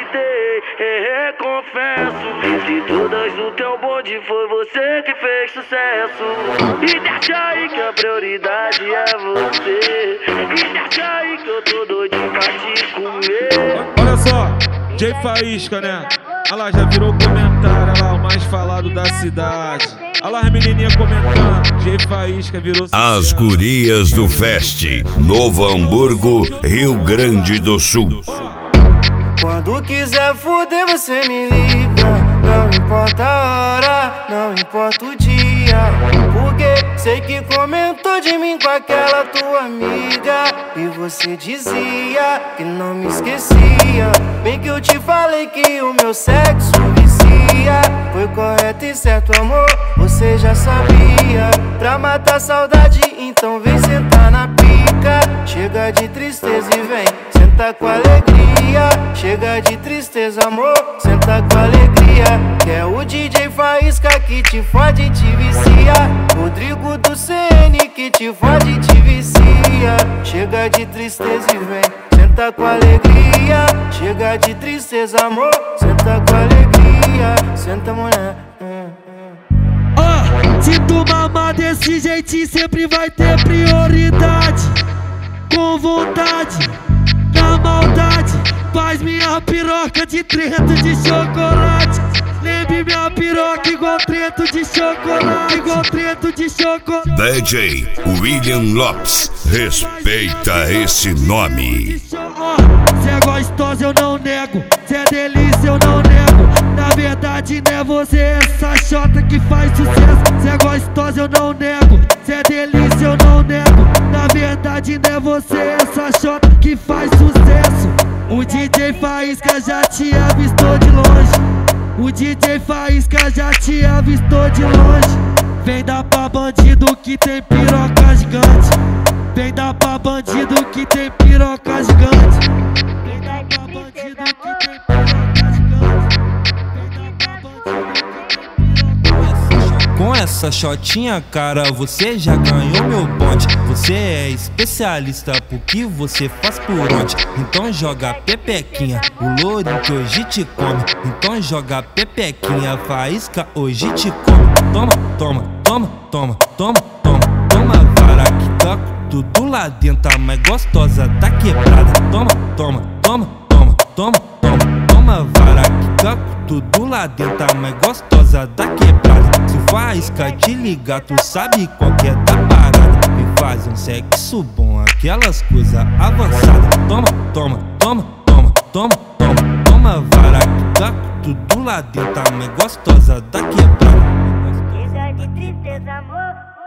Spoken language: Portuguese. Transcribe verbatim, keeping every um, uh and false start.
acreditei, é, é, confesso. De todas no teu bonde foi você que fez sucesso. E deixa aí que a prioridade é você. E deixa aí que eu tô doidinho pra te comer. Olha só, Jay Faísca, né? Olha lá, já virou comentário, olha lá, o mais falado da cidade. Olha lá as menininhas comentando, Jay Faísca virou sucesso. As Gurias do Fest, Novo Hamburgo, Rio Grande do Sul. Quando quiser fuder você me liga. Não importa a hora, não importa o dia. Porque sei que comentou de mim com aquela tua amiga. E você dizia que não me esquecia. Bem que eu te falei que o meu sexo vicia. Foi correto e certo, amor, você já sabia. Pra matar a saudade, então vem sentar na pica. Chega de tristeza e vem senta com alegria. Chega de tristeza, amor, senta com alegria. Que é o D J Faísca que te fode e te vicia. Rodrigo do C N que te fode e te vicia. Chega de tristeza e vem senta com alegria. Chega de tristeza, amor, senta com alegria. Senta, mulher. Oh, se tu mamar desse jeitinho sempre vai ter prioridade. Com vontade, na maldade, faz minha piroca de trento de chocolate. Lembre minha piroca igual trento de chocolate. Igual trento de chocolate. D J William Lopes, respeita esse nome. Oh, cê é gostosa eu não nego, cê é delícia eu não nego. Na verdade não é você essa chota que faz sucesso. Cê é gostosa eu não nego, cê é delícia eu não nego. Na verdade não é você essa chota que faz sucesso. O D J Faísca já te avistou de longe. O D J Faísca já te avistou de longe. Vem dar pra bandido que tem piroca gigante. Vem dar pra bandido que tem piroca gigante. Vem dar pra bandido que tem piroca gigante. Vem dar pra bandido que tem piroca. Com essa shotinha, cara, você já ganhou meu bonde. Você é especialista por que você faz por onde. Então joga pepequinha, o louro que hoje te come. Então joga pepequinha, Faísca hoje te come. Toma, toma, toma, toma, toma, toma. Toma vara que tá tudo lá dentro, a mais gostosa tá quebrada. Toma, toma, toma, toma, toma, toma. Toma vara que tá tudo lá dentro, a mais gostosa tá quebrada. Se o Faísca te ligar, tu sabe qual que é da parada. E faz um sexo bom, aquelas coisas avançadas. Toma, toma, toma, toma, toma, toma. Toma vara que tá tudo lá dentro, a mais gostosa tá quebrada. Chega de tristeza, amor.